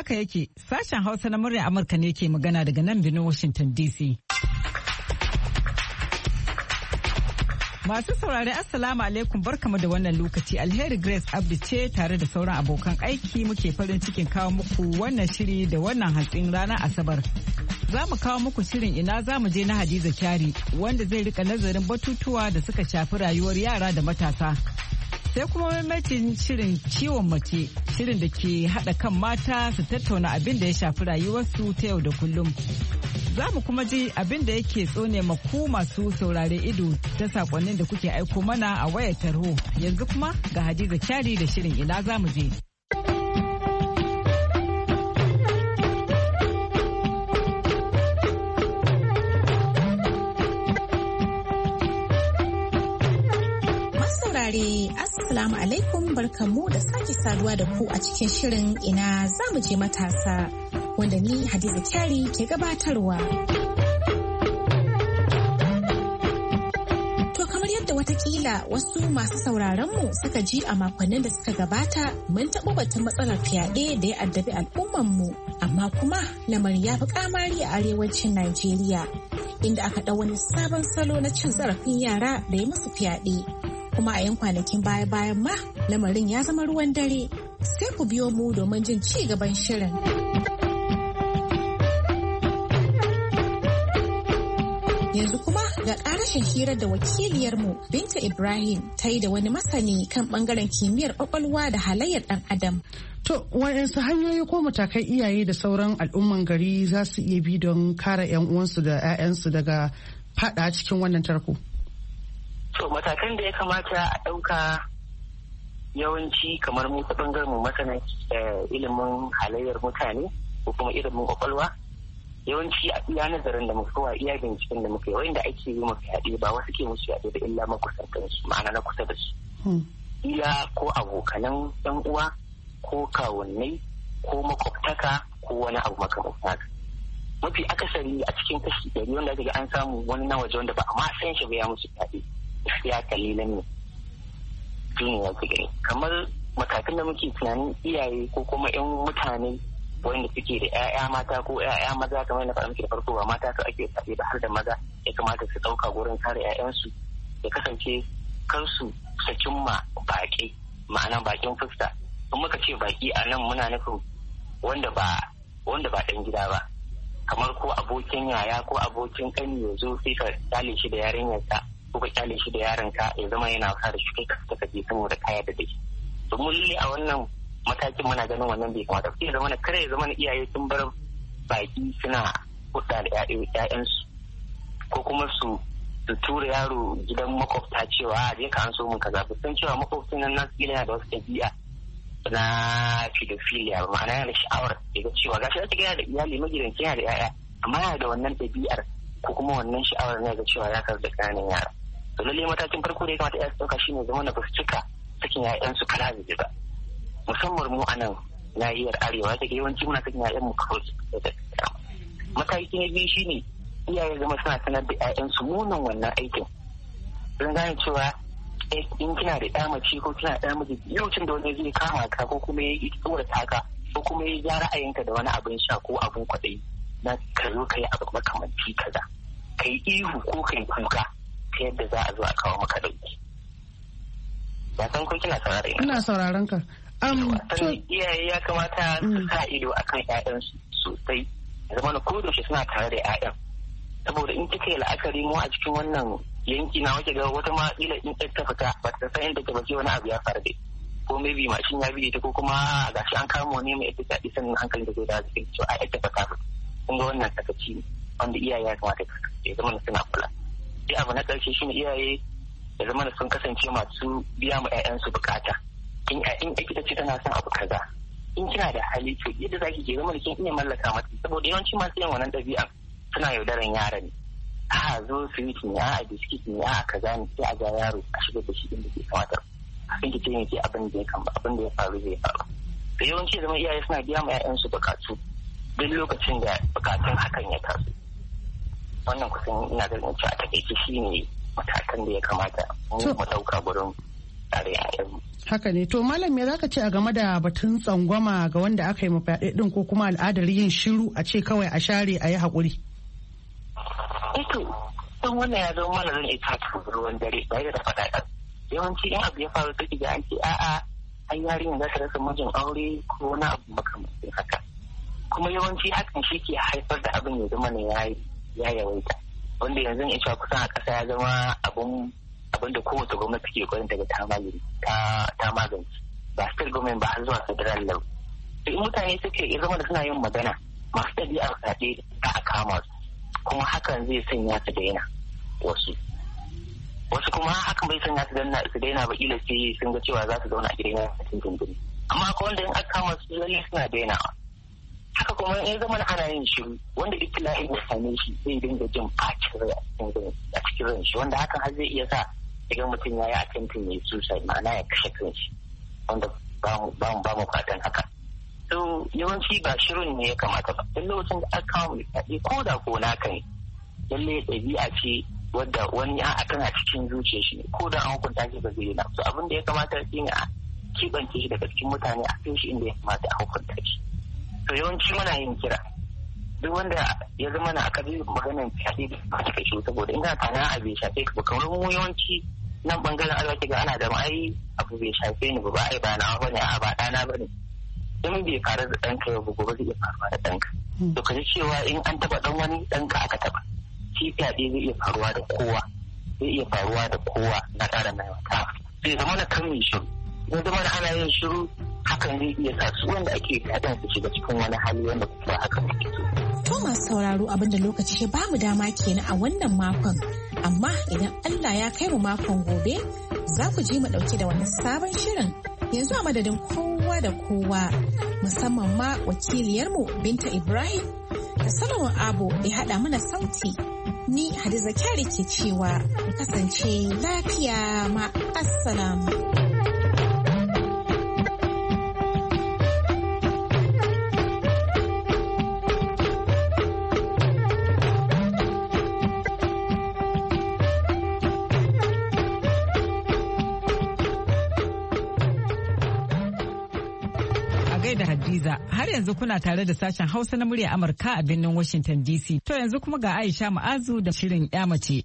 Haka yake, sashen Hausa na muryar Amurka ne ke magana daga nan birnin Washington DC. Masu saurari Assalamu alaikum, barkamu da wannan lokaci. Alheri Grace Abdi ce tare da sauran abokan aiki muke farin cikin kawo muku wannan shiri da wannan hantsin ranar Asabar. Za mu kawo muku shirin ina za mu je na Hadiza Kyari wanda zai rika nazarin batutuwa da suka shafi rayuwar yara da matasa. Sai kuma maimacin shirin ciwon mace, shirin da ke haɗa kan mata su tattauna abin da ya shafi rayuwarsu ta yau da kullum. Za mu kuma ji abin da yake tsone maku masu saurare ido ta sakonnin da kuke aiko mana a wayar tarho. Yanzu kuma ga Hadiza Kyari da shirin ina za mu je. Assalamu alaikum, barkamu da sake saduwa da ku a cikin shirin ina za mu je matasa wanda ni Hadiza Kyari ke gabatarwa. To kamar yadda watakila wasu masu sauraronmu suka ji a makonnin da suka gabata, mun taɓa batun matsalar fyaɗe da ya addabi al'ummanmu, amma kuma lamarin ya fi kamari a arewacin Najeriya, inda aka ɗau wani sabon salo na cin zarafin yara da ya musu fyaɗe. Kuma a 'yan kwanakin baya-bayan ma lamarin ya zama ruwan dare. Sai ku biyo mu domin jin ci gaban shirin. Yanzu kuma ga ƙarashin hirar da wakiliyarmu Binta Ibrahim ta yi da wani masani kan ɓangaren kimiyyar ƙwaƙwalwa da halayyar ɗan adam. To, waɗansu hanyoyi ko matakai iyaye da sauran al'umman gari za su iya bi don kare 'yan uwansu da 'ya'yansu daga faɗa cikin wannan tarko? To matakan da ya kamata a ɗauka yawanci kamar mu ta ɓangaren mu masana ilimin halayyar mutane ko kuma ilimin ƙwaƙwalwa, yawanci a iya nazarin da muka wa iya binciken da muka yi wanda ake yi maka yaɗe ba wasu ke musu yaɗe da illa makusantansu ma'ana na kusa da su. Ila ko abokanan ɗan uwa ko kawunnai ko makwabtaka ko wani abu makamancin haka. Mafi akasari a cikin kashi 100 wanda daga an samu wani na waje wanda ba a ma san shi ba ya musu yaɗe. Ya kalilan ne shine ya gani kamar matakan da muke tunanin iyaye ko kuma 'yan mutane wanda suke da 'ya'ya mata ko 'ya'ya maza kamar na faɗa muke da farko ba mata su ake tsaye da har da maza ya kamata su ɗauka gurin kare 'ya'yansu ya kasance kar su sakin ma baƙi ma'ana baƙin fuska in muka ce baƙi a nan muna nufin wanda ba ɗan gida ba kamar ko abokin yaya ko abokin ƙani ya zo sai ka kyale shi da yarinyarsa ko ka kyale shi da yaronka ya zama yana wasa da shi kai ka je saboda kaya da dai to mun lalle a wannan matakin muna ganin wannan bai kamata sai zama kare ya zama iyaye sun bar baki suna hudda da ƴaƴansu ko kuma su tura yaro gidan makwabta cewa je ka an so mun kaza sun cewa makwabcin nan nasu yana da wasu ɗabi'a na pedophilia ma'ana yana da sha'awar daga cewa gashi ta gaya da iyali magidanci yana da 'ya'ya amma yana da wannan ɗabi'ar ko kuma wannan sha'awar ne ga cewa ya karɓi ƙananan yara to lalle matakin farko da ya kamata ya ɗauka shine zama na basu cika sakin ƴaƴansu kala da ba musamman mu a nan nahiyar arewa take yawanci muna sakin ƴaƴan mu kawai da mataki na biyu shine iyaye zama suna sanar da ƴaƴansu munin wannan aikin sun gane cewa in kina da ƴa mace ko kina da miji lokacin da wani zai kama ka ko kuma ya yi tsorata ka ko kuma ya ja ra'ayinka da wani abin sha ko abin kwaɗayi na ka zo ka yi abu makamanci kaza ka yi ihu ko ka yi kuka ta yadda za a zo a kawo maka ɗauki. Ya san ko kina saurare ina sauraron ka. Iyaye ya kamata su sa ido akan ƴaƴansu sosai zama na kodayaushe suna tare da ƴaƴan saboda in kika yi la'akari mu a cikin wannan yanki na wace ga wata ma ila in ta fita ba ta san inda ta bace wani abu ya faru da ko maybe mashin ya bige ta ko kuma gashi an kama wani mai ita ta sannan hankalin da zai da cikin cewa a ita ta kafa kun ga wannan sakaci ne wanda iyaye ya kamata ya zama suna kula sai abu na ƙarshe shine iyaye ya zama sun kasance masu biya ma 'ya'yansu bukata in ita ce tana son abu kaza in kina da hali to yadda zaki ke zama da kin iya mallaka mata saboda yawanci masu yin wannan ɗabi'an suna yaudaran yaran ne a zo su yi ne a biskit ne a kaza ne sai a ga yaro a shigar da shi inda ke kamata abin ki ce abin da ya kamba abin da ya faru zai faru da yawanci zama iyaye suna biya ma 'ya'yansu bukatu duk lokacin da bukatun hakan ya taso wannan kusan ina ganin cewa a takaice shi ne matakan da ya kamata mu ɗauka gurin tsare ƴaƴanmu. Haka ne. To malam me zaka ce a game da batun tsangwama ga wanda aka yi mafaɗe din ko kuma al'adar yin shiru a ce kawai a share a yi haƙuri? Ito, don wannan ya zama mana zan ita ta ruwan dare ba da faɗa. Yawanci in abu ya faru take ga an ce a'a an yarinya za ta rasa mijin aure ko wani abu makamancin haka. Kuma yawanci hakan shi ke haifar da abin ya zama ne ya yawaita. Wanda yanzu in cewa kusan a ƙasa ya zama abin da kowace gwamnati ke gwanin daga ta magance ba state government ba har zuwa federal level. In mutane suke ya zama da suna yin magana masu ɗabi'ar kaɗe ta a kama su kuma hakan zai sanya su daina wasu kuma hakan bai sanya su daina ba ila sai sun ga cewa za su zauna a gidan cikin dindini amma akwai wanda in aka kama su lalle suna dainawa. Haka kuma in zama ana yin shiru wanda ibtila'in ya same shi zai dinga jin bacin rai a cikin ran shi wanda hakan har zai iya sa idan mutum ya yi attempting ya suicide ma'ana ya kashe kanshi wanda ba mu fatan haka. So yawanci ba shirin ne ya kamata ba don lokacin da aka kawo mai ko da ko naka ne lalle ɗabi'a ce wadda wani a tana cikin zuciya shi ko da an hukunta shi ba zai yi na so abin da ya kamata shi ne a kibance shi daga cikin mutane a kai shi inda ya kamata a hukunta shi. To yawanci muna yin kira duk wanda ya zama na aka bi maganar fyaɗe ba ta kashe saboda in ka tana a bai shafe ka ba kamar mu yawanci nan bangaren arewa ga ana da ma'ai abu bai shafe ni ba ai ba nawa bane a ba ɗana bane in bai faru da ɗanka yau gobe zai iya faruwa da ɗanka. To ka ji cewa in an taɓa ɗan wani ɗanka aka taɓa shi fyaɗe zai iya faruwa da kowa na ƙara mai wata sai zama na kan mai shiru in zama na ana yin shiru hakan zai iya sa su wanda ake fyaɗen su shiga cikin wani hali wanda ba haka muke so. To masu sauraro abinda lokaci ya bamu dama kenan a wannan makon amma idan Allah ya kai mu makon gobe za ku ji mu ɗauke da wani sabon shirin. Yanzu a madadin kowa da kowa musamman ma wakiliyarmu Binta Ibrahim da Solomon Abo ya haɗa mana sauti. Ni Hadiza Kyari ke cewa mu kasance lafiya ma assalamu. da Hadiza har yanzu kuna tare da sashen Hausa na murya Amurka a birnin Washington DC. To yanzu kuma ga Aisha Ma'azu da shirin mace.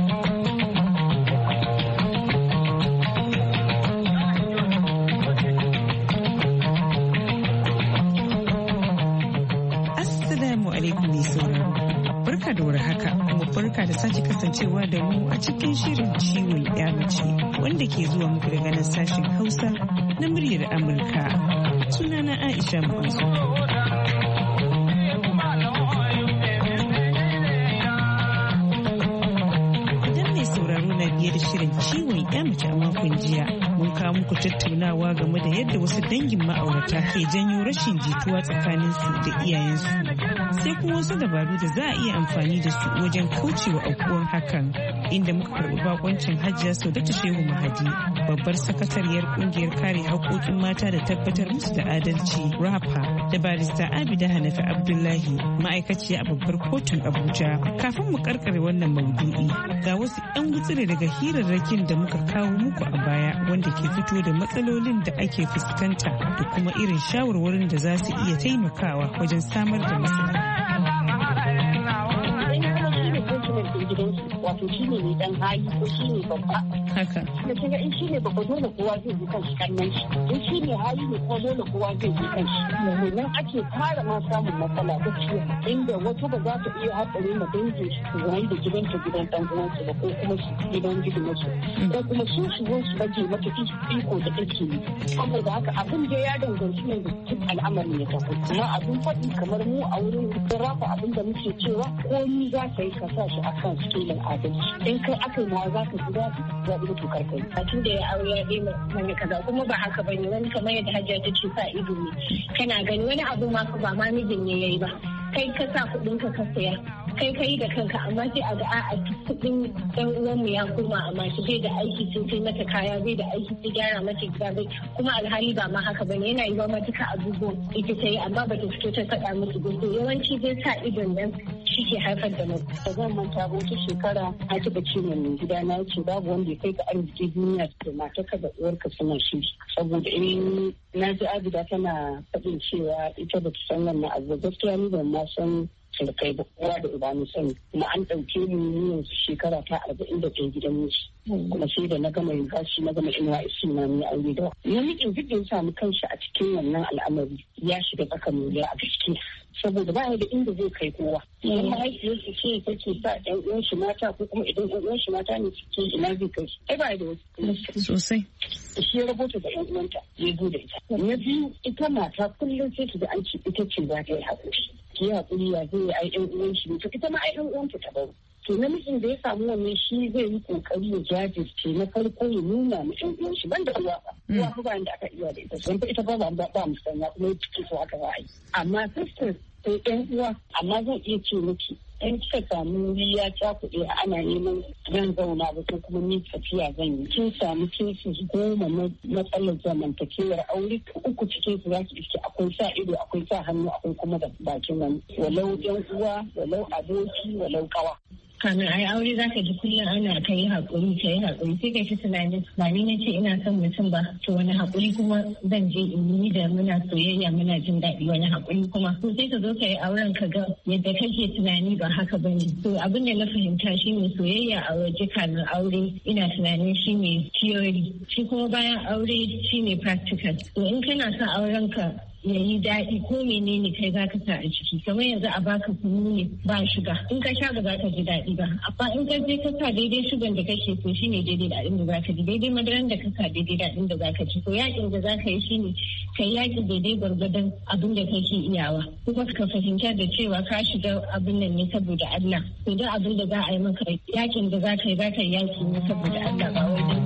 Assalamu alaikum mai sauraro. Barka da warhaka kuma barka da sake kasancewa da mu a cikin shirin ciwon mace wanda ke zuwa muku daga nan sashen Hausa na muryar Amurka. Sunana Aisha Ma'azu. Idan mai sauraro na biye da shirin ciwon mace a makon jiya, mun kawo muku tattaunawa game da yadda wasu dangin ma'aurata ke janyo rashin jituwa tsakaninsu da iyayensu. Sai kuma wasu dabaru da za a iya amfani da su wajen kaucewa aukuwar hakan. Inda muka karɓi bakoncin Hajiya Saudatu Shehu Mahadi, babbar sakatariyar kungiyar kare haƙoƙin mata da tabbatar musu da adalci RAPA, da barista Abida Hanafi Abdullahi, ma'aikaciya a babbar kotun Abuja. Kafin mu karkare wannan maudu'i, ga wasu 'yan gutsire daga hirarrakin da muka kawo muku a baya wanda ke fito da matsalolin da ake fuskanta da kuma irin shawarwarin da za su iya taimakawa wajen samar da maslaha. Wato shi ne mai dan hali ko shi ne babba. Haka. Da kinga in shi ne babba dole kowa zai ji kanshi kannan shi. In shi ne hali ne ko dole kowa zai ji kanshi. Nan ake fara ma samun matsala ta ciwo inda wata ba za ta iya haɗari ma dangin shi su zai da gidanta gidan dan uwansu ba ko kuma su gidan gidansu. Ko kuma su zo su rage mata iko da take yi. Saboda haka abin da ya danganci ne da duk al'amarin ya tafi. Amma abin faɗi kamar mu a wurin rafa abin da muke cewa ko ni za ka yi ka sa shi akan skelin adalci in kai aka yi ma za ka ji daɗi za ka to karkai a tun da ya aure ya daina manya kaza kuma ba haka bane wani kamar yadda Hajiya ta ce sa ido ne kana gani wani abu ma ba ma mijin ne yayi ba kai ka sa kuɗin ka saya kai ka yi da kanka amma sai a ga a kuɗin ɗan uwanmu ya koma amma shi bai da aiki sun kai mata kaya bai da aiki sai gyara mata gida bai kuma alhali ba ma haka bane yana yi wa matuka abubuwan ita ta yi amma ba ta fito ta faɗa musu gudu yawanci zai sa idon nan shi ke haifar da mutu. Da zan manta ba wata shekara a taɓa ce mai gida na ce babu wanda ya kai ka arziki duniya da matarka da uwarka suna shi. Saboda in na ji Abida tana faɗin cewa ita ba ta san wannan abu gaskiya ni ban ma san surkai ba kowa da uba mu sani kuma an ɗauke mu yanzu shekara ta 41 gidan miji kuma sai da na gama university na gama NYSC na ni aure da namijin duk da ya samu kanshi a cikin wannan al'amari ya shiga tsakan wuya a gaske saboda ba da inda zai kai kowa idan mahaifiyarsa ce take sa ɗan uwan shi mata ko kuma idan ɗan uwan shi mata ne suke ina zai kai ai ba da wasu sosai shi ya rabota da ɗan uwanta ya zo da ita na biyu ita mata kullum sai ki ga an ce ita ce za ta yi haƙuri ki haƙuri ya zai ai ɗan uwan shi to ita ma ai ɗan uwanta ta baro to namijin da ya samu wannan shi zai yi kokari ya jajirce na farko ya nuna ma ɗan uwan shi banda uwa ba uwa ba da aka iya da ita don ita ba mu sanya kuma ya cike so aka ra'ayi amma sisters sai ɗan uwa amma zan iya ce miki in kika samu wuri ya cakuɗe ana neman zan zauna ba ko kuma ni tafiya zan yi kin samu cases 10 na matsalar zamantakewar aure uku cikin su zaki iske akwai sa ido akwai sa hannu akwai kuma da bakin wani walau ɗan uwa walau aboki walau kawa kamin ai aure zaka ji kullum ana kai haƙuri sai kai ta tunanin ba ni nace ina son mutum ba to wani haƙuri kuma zan je in yi da muna soyayya muna jin daɗi wani haƙuri kuma to sai ka zo ka yi auren ka ga yadda kake tunani ba haka bane to abin da na fahimta shine soyayya a waje kamin aure ina tunanin shine theory shi kuma bayan aure shine practical to in kana son auren ka ya yi daɗi ko menene kai za ka sa a ciki kamar yanzu a baka kunu ne ba shuga in ka sha ba za ka ji daɗi ba amma in ka je ka sa daidai shugan da kake so shine daidai daɗin da za ka ji daidai madaran da ka sa daidai daɗin da za ka ji to yakin da za ka yi shine kai yaki daidai gwargwadon abin da kake iyawa kuma ka fahimta da cewa ka shiga abin nan ne saboda Allah to duk abin da za a yi maka yakin da za ka yi yaki ne saboda Allah ba wai don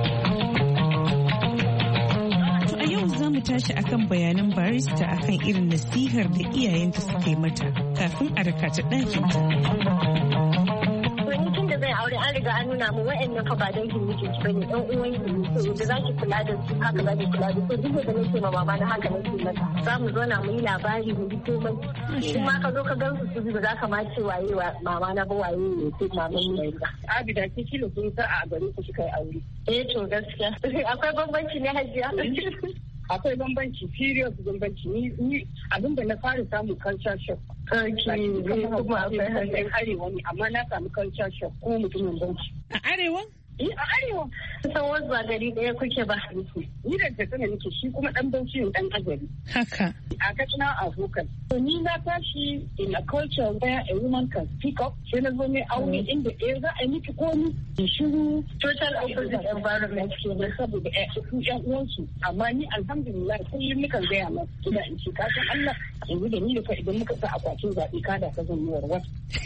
mu tashi akan bayanan barista akan irin nasihar da iyayenta suka yi mata kafin a raka ta ɗakinta. Wani tun da zai aure an riga an nuna mu wa'annan fa ba dangin mijin ki bane ɗan uwan ki ne to yadda zaki kula da su haka zaki kula da su duk da nake ma mama na haka nake mata za mu zo na mu yi labari mu yi komai in ma ka zo ka gan su ba za ka ma ce waye mama na ba waye ne ko maman ne ba. Abida ki kilo kun sa a gare ku kika yi aure. To gaskiya akwai bambanci ne hajiya. Akwai bambanci serious bambanci ni abin da na fara samun culture shock. Kuma akwai harshen arewa ne amma na samu culture shock ko mutumin banci. A arewa? A arewa. San wasu ba gari ɗaya kuke ba. Ni da Katsina nake shi kuma ɗan Bauchi ne ɗan Azari. Haka. A Katsina a vocal. So ni na tashi in a culture where a woman can speak up. Sai na zo mai aure inda ɗaya za a yi miki komi. Shiru. Total opposite environment ke da saboda su ƴan uwansu. Amma ni alhamdulillah kullum nikan gaya ma ina in ce kasan Allah yanzu da ni da kai idan muka sa akwatin zaɓe kada ka zan yi warwar.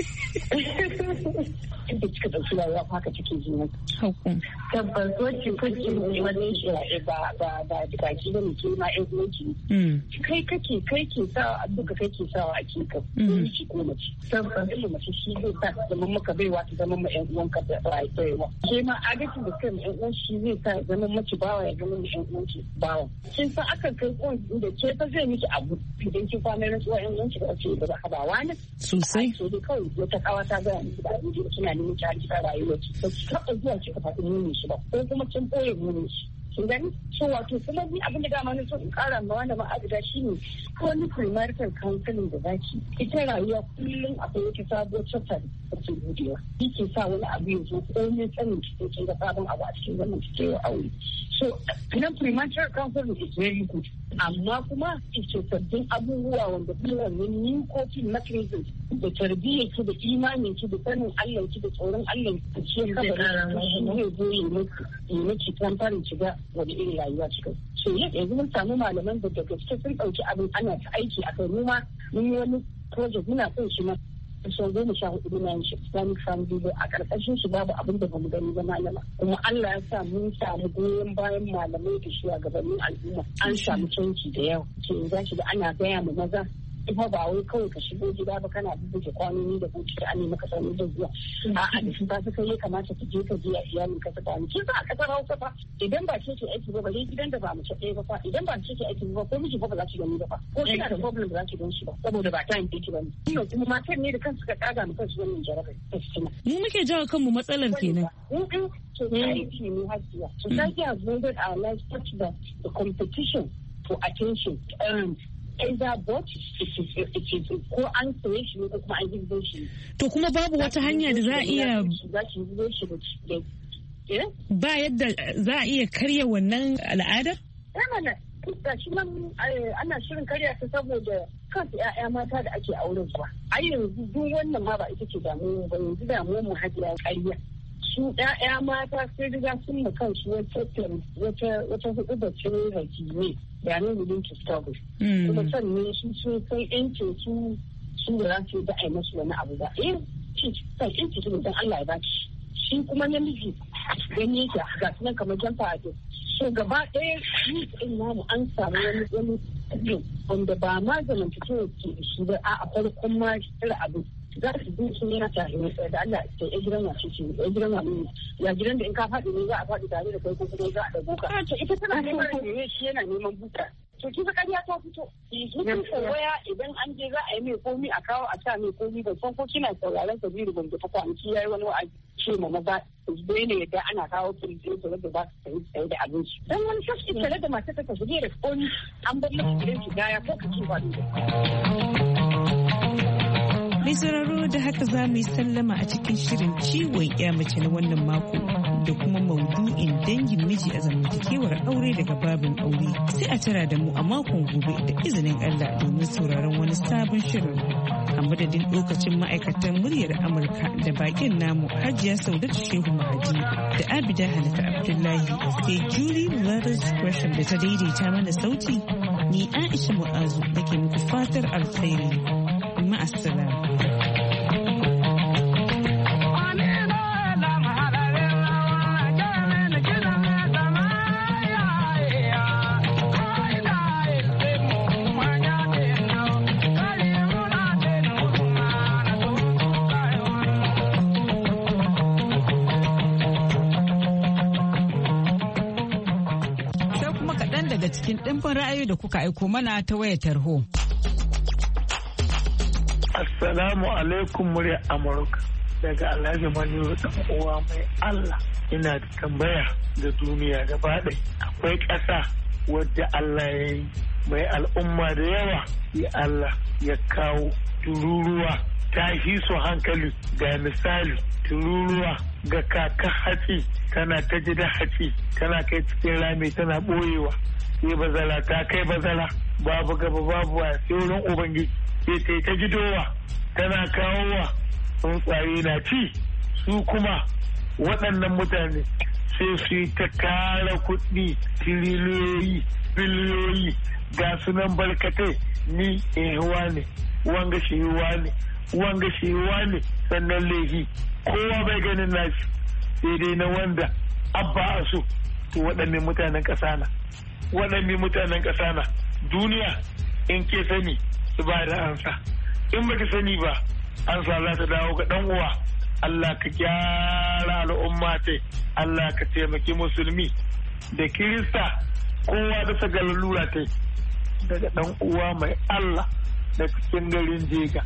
Inda kika ɗauki rayuwa haka take zuwa. Tabbas wacce kuke ne wani shi ba baki ba ne ke ma ƴan uwanki. Kai ke sawa duka kai ke sawa a kika. Ko shi ko mace. Tabbas mace shi zai sa zaman maka baiwa ta zaman ma ƴan uwanka da baiwa. Ke ma adalcin da kai ma ƴan uwan shi zai sa zaman mace bawa ya zama ma ƴan uwanki bawa. Kin san akan kai ko da ke fa zai miki abu idan kin kwana rantsuwa ƴan uwanki ba ce ba ka ba wani. Sosai. So dai kawai wata kawa ta gaya miki da abin kina neman ki halika rayuwar ki. Ba ki taɓa zuwa kika faɗi munin shi ba ko kuma kin ɓoye munin shi. Kin gani? So wato kuma ni abin da dama na so in ƙara ma wanda ma'adada shi ne wani premarital counseling da zaki ita rayuwa kullum akwai wata sabuwar chapter da take budewa. Shi ke sa wani abu ya zo komai tsanin cikin kin ga sabon abu a cikin wannan cikin aure. So na premarital counseling is very good. Amma kuma ita sabbin abubuwa wanda kuma wani new coping mechanism da tarbiyyar ki da imanin ki da sanin Allah ki da tsoron Allah ki ce zai zo yi miki kan farin shiga wani irin rayuwa cikin. So yanzu mun samu malaman da daga cikin sun ɗauki abin ana ta aiki a kai mu ma mun yi wani project muna son shi ma sau 14 muna yin shi Islamic family da a ƙarƙashin shi babu abin da bamu gani ba malama kuma Allah ya sa mun samu goyon bayan malamai da shugabannin al'umma an samu canji da yawa ke za shi da ana gaya mu maza ita ba wai kawai ka shigo gida ba kana bubbuke kwanoni da buci da an maka sanu da zuwa a'a da shi ba su kai ya kamata ka je a iyalin ka ta ni kin ba a kasar Hausa fa idan ba ce aiki ba bare gidan da ba mace ɗaya ba fa idan ba ce aiki ba ko miji ba za ki gani ba fa ko kina da problem ba za ki gani shi ba saboda ba ta yanke ki ba ne kuma matan ne da kansu ka kaga mu kansu wannan jarabar mu muke jawo kanmu matsalar kenan society ne hajiya society has molded our lives such that the competition for attention either bought it is ko an saye shi ne ko kuma an gizo shi. To kuma babu wata hanya da za a iya ba yadda za a iya karya wannan al'adar? Yana da shi nan ana shirin karya ta saboda kansu 'ya'ya mata da ake auren zuwa. Ai yanzu duk wannan ma ba ita ce damuwa ba yanzu damuwa mu hajiya karya. Su 'ya'ya mata sai riga sun mu kansu wata hudu da cin raki ne. They are not willing to struggle. Kuma sannan su sun san yancin su da za su yi da a yi masu wani abu ba. San yancin su don Allah ya baki. Shi kuma namiji gani yake ga sunan kamar jamfa a so gaba ɗaya yi in namu an samu wani wanda ba ma zamantakewa ke da shi ba a farkon ma tsira abu. Za su bi sun yana tare da Allah ta ya gidan wace ce ya gidan wani ya gidan da in ka faɗi ne za a faɗi tare da kai ko kuma za a ɗago ka. Ita tana neman ne shi yana neman buta. To kisa ƙarya ta fito. Mutum waya idan an je za a yi mai komi a kawo a sa mai komi ban san ko kina sauraron Kabiru Gombe ta kwanaki yayi wani wa'azi ce ma maza bai ne yadda ana kawo firiji da za su sayi da abinci. Dan wani shafi tare da masu ta tafi da komi an bar masa gidan shiga ya ko ka ce ba Mai sauraro da haka za mu yi sallama a cikin shirin ciwon ya mace na wannan mako da kuma maudu'in dangin miji a zamantakewar aure daga babin aure. Sai a tara da mu a makon gobe da izinin Allah domin sauraron wani sabon shirin. A madadin lokacin ma'aikatan muryar Amurka da bakin namu Hajiya Saudatu Shehu Mahaji da Abida Halitta Abdullahi sai Julie Lathers Gresham da ta daidaita mana sauti. Ni Aisha Mu'azu da ke muku fatar alkhairi. Ma'assalam. Cikin ɗimbin ra'ayoyi da kuka aiko mana ta wayar tarho. Assalamu alaikum murya Amurka daga Alhaji Maniru dan uwa mai Allah. Ina da tambaya da duniya gaba ɗaya. Akwai ƙasa wadda Allah ya yi mai al'umma da yawa ya Allah ya kawo tururuwa ta su hankali ga misali tururuwa ga kaka hatsi tana ta gida hatsi tana kai cikin rami tana ɓoyewa. Sai bazara ta kai bazara babu gaba babu waya sai wurin ubangiji sai ta gidowa tana kawowa tsuntsaye na ci su kuma waɗannan mutane sai su yi ta kara kuɗi tiriliyoyi biliyoyi ga sunan barkatai ni ehuwa ne wanga shehuwa ne wanga shehuwa ne sannan lehi kowa bai ganin nashi sai dai na wanda abba a so to waɗannan mutanen ƙasa na waɗanne mutanen ƙasa na duniya in ke sani su ba da ansa in baka sani ba ansa za ta dawo ga ɗan uwa Allah ka gyara al'umma tai Allah ka taimaki musulmi da kirista kowa da saga lalura tai daga ɗan uwa mai Allah da cikin garin Jega.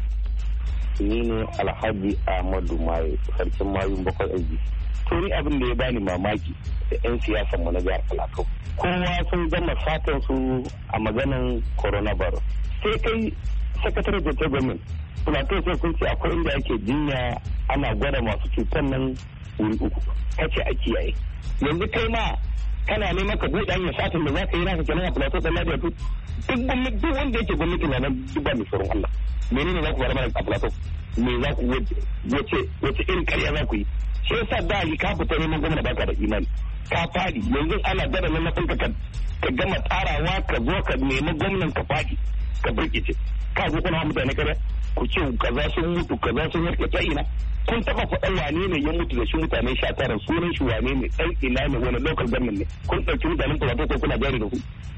Ni ne Alhaji Ahmadu Maye sarkin mayun bakwai aji. To ni abin da ya bani mamaki da 'yan siyasan mu na jihar Plateau. Kowa sun gama satan su a maganan coronavirus. Sai kai sakatare da ta gwamnati. Plateau sai kun ce akwai inda ake jinya ana gwada masu cutar nan wuri uku. Kace a kiyaye. Yanzu kai ma kana neman ka buɗe hanyar satin da za ka yi naka kenan a Plateau da Ladiya duk gwamnati duk wanda yake gwamnati na nan duk ba mai tsoron Allah. Menene za ku bar mana a Plateau? Me za ku wace irin karya za ku yi? Shi yasa da yi ka fita neman gwamna baka da imani ka fadi yanzu ana gada na ka gama tsarawa ka zo ka nemi gwamnan ka fadi ka birkice ka zo kuna mutane kada ku ce kaza sun mutu kaza sun yarke ta ina kun taba faɗa wane ne ya mutu da shi mutane 19 sunan shi wane ne dan ina ne wani local government ne kun ɗauki mutanen Plateau ko kuna jari da ku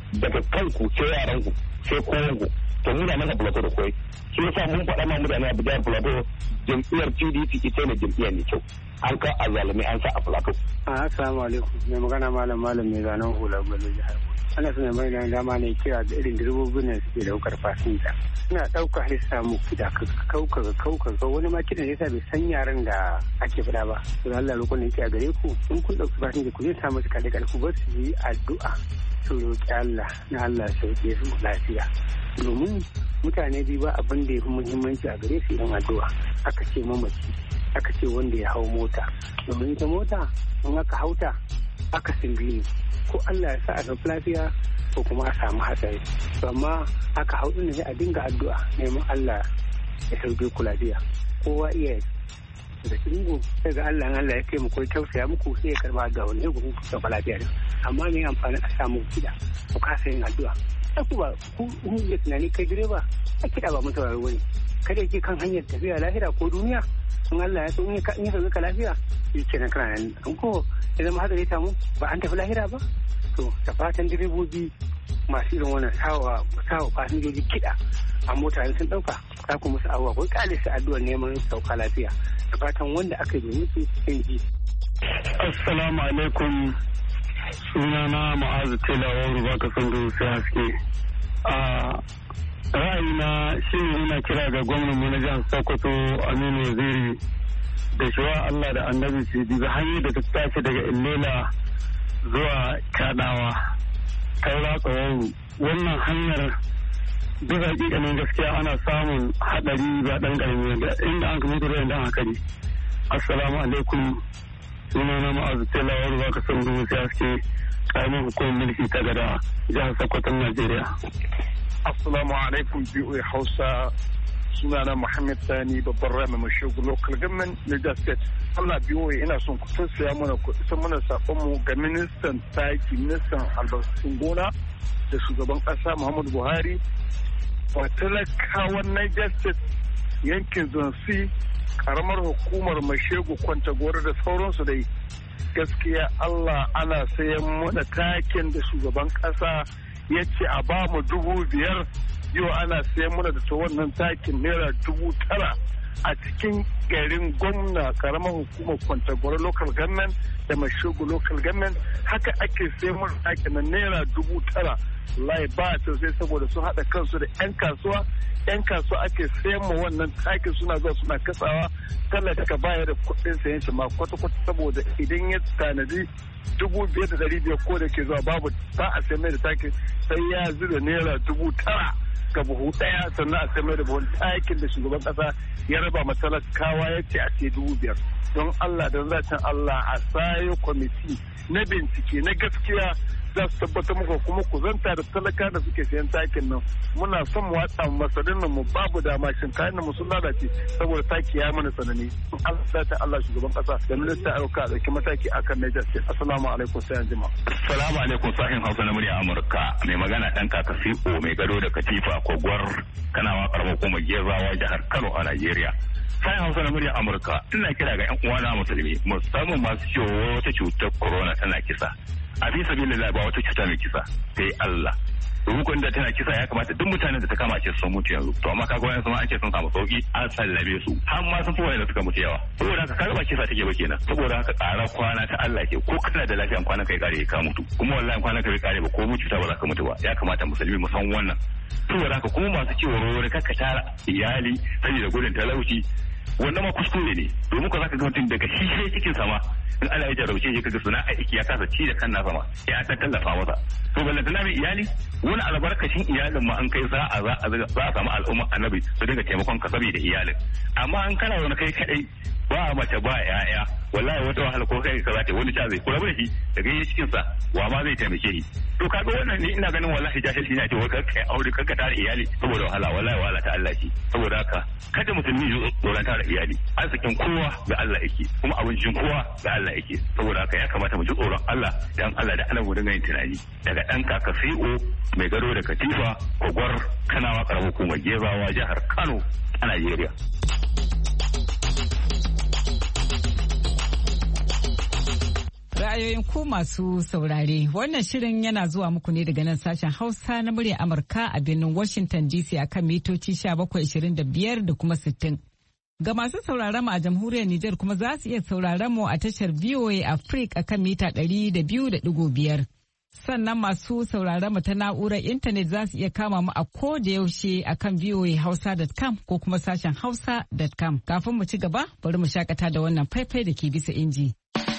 daga kanku sai yaranku sai kowanku to muna nan a plateau da koyi shi yasa mun faɗa ma mutane a jihar plateau jam'iyyar PDP ita ne jam'iyya mai kyau an ka azalumi an sa a plateau. Assalamu alaikum mai magana malam mai zanen hula gwalo jihar ana suna mai da dama ne kira da irin direbobin da suke daukar fasinja suna ɗauka har samu kida kauka wani ma kidan yasa bai san yaran da ake faɗa ba to Allah roƙon ne ke a gare ku in kun ɗauki fasinja ku zai samu su kaɗe ku bar su yi addu'a su roƙi Allah na Allah sauke su lafiya domin mutane biyu ba abin da ya fi muhimmanci a gare su idan addu'a aka ce mamaci aka ce wanda ya hau mota domin ita mota in aka hauta aka biyu ko Allah ya sa a ɗauki lafiya ko kuma a samu hatsari amma aka hau ɗin ne a dinga addu'a neman Allah ya sauke ku lafiya kowa iya da kingo sai ga Allah ya kai mu ko tausaya muku sai ya karba ga wani ku sauka lafiya amma ne amfani a samu kida ku kasa yin addu'a ku ba ku ya tunani kai direba a kiɗa ba mutuwar wani kada yake kan hanyar tafiya lahira ko duniya in Allah ya so in ya sauke ka lafiya shi kenan kana nan an ko ya zama hadari ta mu ba an tafi lahira ba to da fatan direbobi masu irin wannan sawa fasinjoji kiɗa a mota sun ɗauka za ku musu abuwa ko ƙale su addu'ar neman sauka lafiya da fatan wanda aka yi musu sun ji. Assalamu alaikum sunana Ma'azu Telawa Ruba ka san da sai haske. Ra'ayina shi ne ina kira ga gwamnan mu na jihar Sokoto Aminu Waziri da shiwa Allah da Annabi su diga hanyar da ta tashi daga Illela zuwa Kadawa Taura Tsawaru wannan hanyar duk hakikanin gaskiya ana samun hadari ba dan karami da inda an kuma da dan hakari. Assalamu alaikum sunana Ma'azu Telawa Ruba ka san da sai haske karamin hukumar mulki ta gada jihar Sokoto Najeriya. Assalamu alaikum BOA Hausa sunana Muhammad Sani babban rami mashigu local government Niger State. Allah BOA ina son ku tausaya mana ku isa mana sakonmu ga ministan taki ministan albarkatun gona da shugaban kasa Muhammadu Buhari wa talakawan Niger State yankin Zonsi karamar hukumar mashegu Kwantagora da sauransu dai gaskiya Allah ana sayan mana takin da shugaban kasa ya ce a ba mu 5,000 yau ana sayan mana da ta wannan takin naira 9,000 a cikin garin gwamna karamar hukumar Kwantagora local government da Mashogo local government haka ake sayan mana takin na naira 9,000 lai ba ta sai saboda sun haɗa kansu da 'yan kasuwa ake sayan mu wannan takin suna zuwa suna kasawa talaka baya da kuɗin sayan shi ma kwata-kwata saboda idan ya tanadi 5,500 ko da ke zuwa babu ba a sai mai da takin sai ya zura naira 9,000 ga buhu ɗaya sannan a sai mai da buhun takin da shugaban ƙasa ya raba ma talakawa ya ce a ce 5,000 don Allah don zaton Allah a sayo kwamiti na bincike na gaskiya za su tabbatar muku kuma ku zanta da talaka da suke sayan takin nan muna son mu watsa masarin nan mu babu dama shin kayan nan mu sun lalace saboda taki ya mana tsanani Allah ta Allah shugaban kasa da minista ayyuka dauki mataki akan Niger State. Assalamu alaikum sai anjima. Assalamu alaikum sahin Hausa na murya Amurka mai magana dan kaka Siko mai gado da katifa Kogwar Kanawa karamar hukumar Gezawa jihar Kano a Najeriya. Sahin Hausa na murya Amurka ina kira ga 'yan uwana musulmi musamman masu ciwo wata cutar corona tana kisa. A fi sabilillah ba wata cuta mai kisa sai Allah. Rukun da tana kisa ya kamata duk mutanen da ta kama ce sun mutu yanzu. To amma kaga wayan an ce sun samu sauki an sallabe su. Har ma sun fi wayanda suka mutu yawa. Saboda haka kaga ba kisa take ba kenan. Saboda haka ƙara kwana ta Allah ke ko kana da lafiyan kwana kai kare ka mutu. Kuma wallahi kwana kai kare ba ko mu cuta ba za ka mutu ba. Ya kamata musulmi mu san wannan. Saboda haka kuma masu ciwo wani kakka tara iyali saboda gudun talauci wannan ma kuskure ne domin ko zaka ga mutum daga shi sai cikin sama in Allah ya jarauce shi kaga suna aiki ya kasa ci da kan nasa ma ya ta tallafa masa to balle da nabi iyali wani albarkacin iyalin ma an kai za a samu al'umma annabi su dinga taimakon ka saboda iyalin amma an kana wani kai kadai ba mace ba yaya wallahi wata wahala ko kai ka zata wani zai kula da shi daga yi cikin sa wa ma zai taimake shi to kaga wannan ne ina ganin wallahi jahilci ne a ce wai kai aure kanka tare iyali saboda wahala wahala ta Allah ce saboda haka kada musulmi ya tsoron tare iyali arzikin kowa ga Allah yake kuma abincin kowa ga Allah yake saboda haka ya kamata mu ji tsoron Allah dan Allah da Allah mu dinga yin tunani daga dan kaka CEO mai gado da katifa Kogwar Kanawa karamar hukumar Gezawa jihar Kano a Najeriya. ra'ayoyin ku masu saurare. Wannan shirin yana zuwa muku ne daga nan sashen Hausa na murya Amurka a birnin Washington DC akan mitoci 1725 da kuma 60. Ga masu sauraron mu a jamhuriyar Nijar kuma za su iya sauraron mu a tashar VOA Africa akan mita 200.5. Sannan masu sauraron mu ta na'urar intanet za su iya kama mu a koda yaushe akan voahausa.com ko kuma sashen hausa.com. Kafin mu ci gaba, bari mu shakata da wannan faifai da ke bisa inji.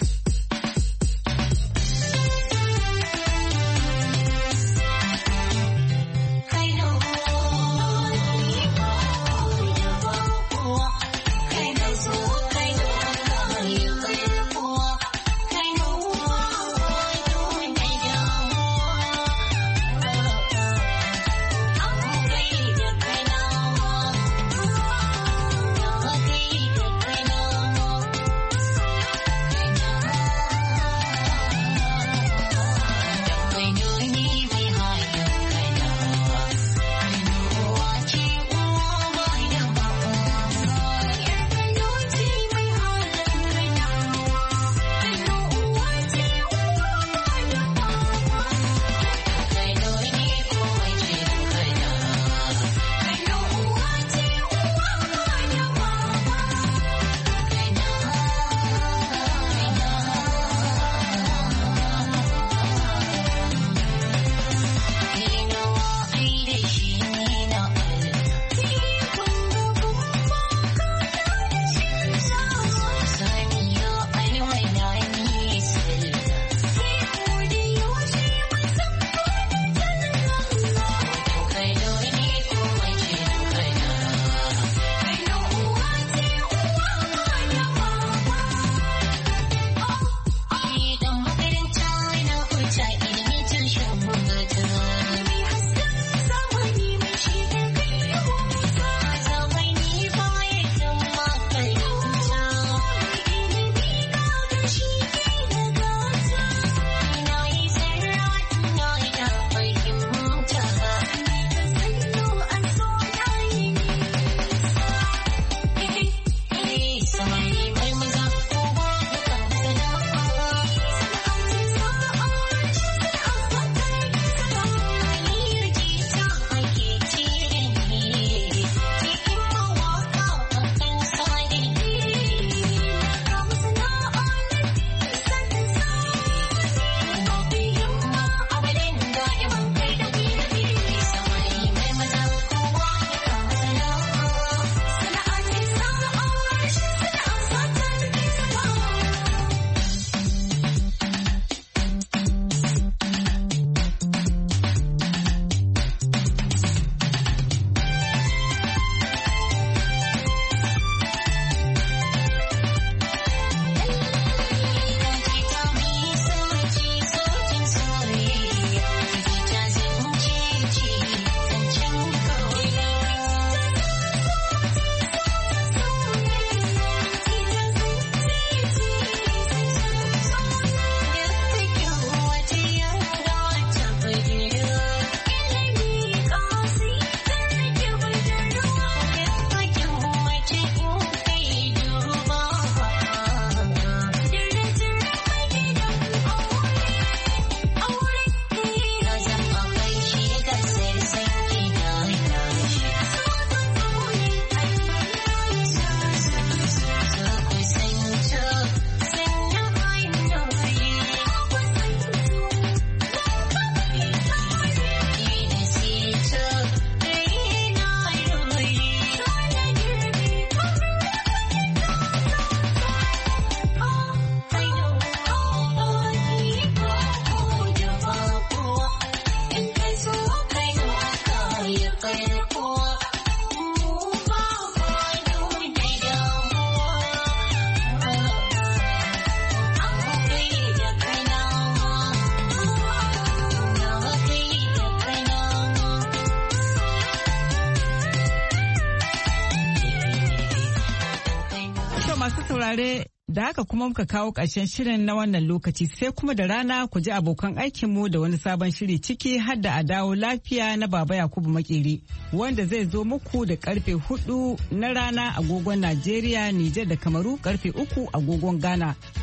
masu saurare da haka kuma muka kawo ƙarshen shirin na wannan lokaci sai kuma da rana ku ji abokan aikinmu da wani sabon shiri ciki har da a dawo lafiya na Baba Yakubu Makeri wanda zai zo muku da karfe 4 na rana agogon Najeriya, Nijar da Kamaru karfe 3 agogon Ghana.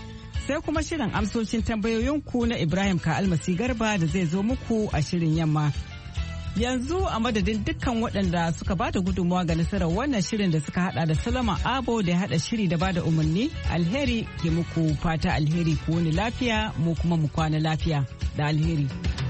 sai kuma shirin amsoshin tambayoyinku na Ibrahim Ka'almasi Garba da zai zo muku a shirin yamma. Yanzu a madadin dukkan waɗanda suka ba da gudunmawa ga nasarar wannan shirin da suka hada da Solomon Abo da ya hada shiri da ba da umarni, alheri ke muku fata alheri ku wani lafiya mu kuma mu kwana lafiya da alheri.